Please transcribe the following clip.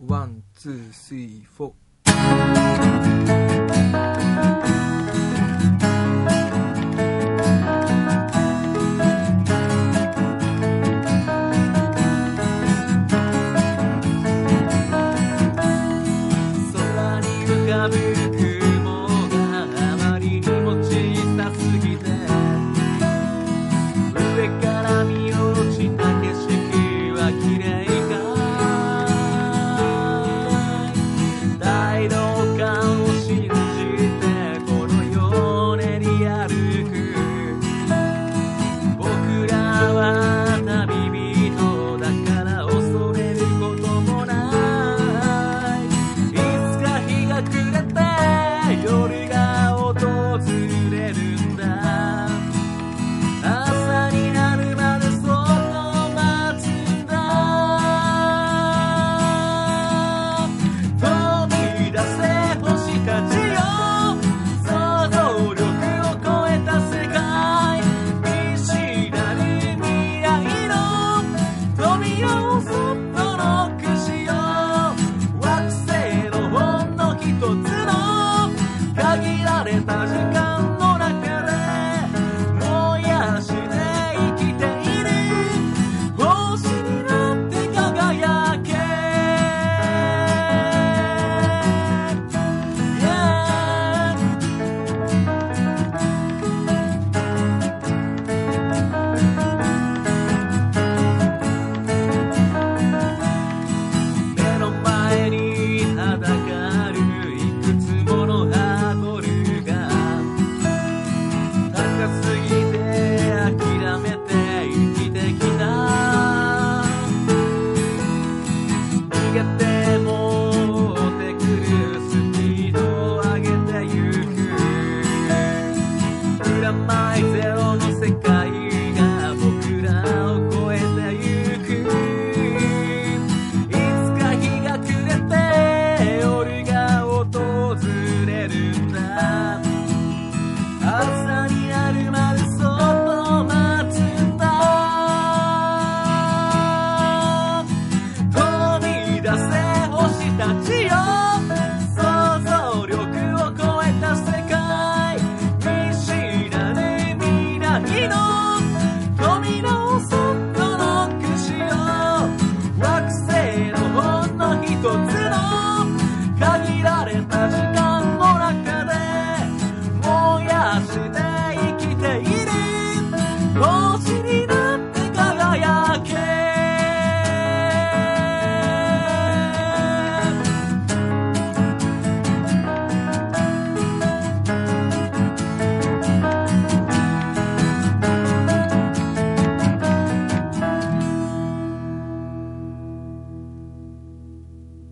ワン、ツー、スリー、フォー。 空に浮かぶ雲があまりにも小さすぎて、上から見下ろした景色は綺麗かい。大道館を信じてこの世を練り歩く。僕らは旅人だから恐れることもない。いつか日が暮れて夜が訪れるんだ。朝になるまでそっと待つんだ。飛び出せ星たちよ、想像力を超えた世界。見知らぬ未来の扉をそっとノック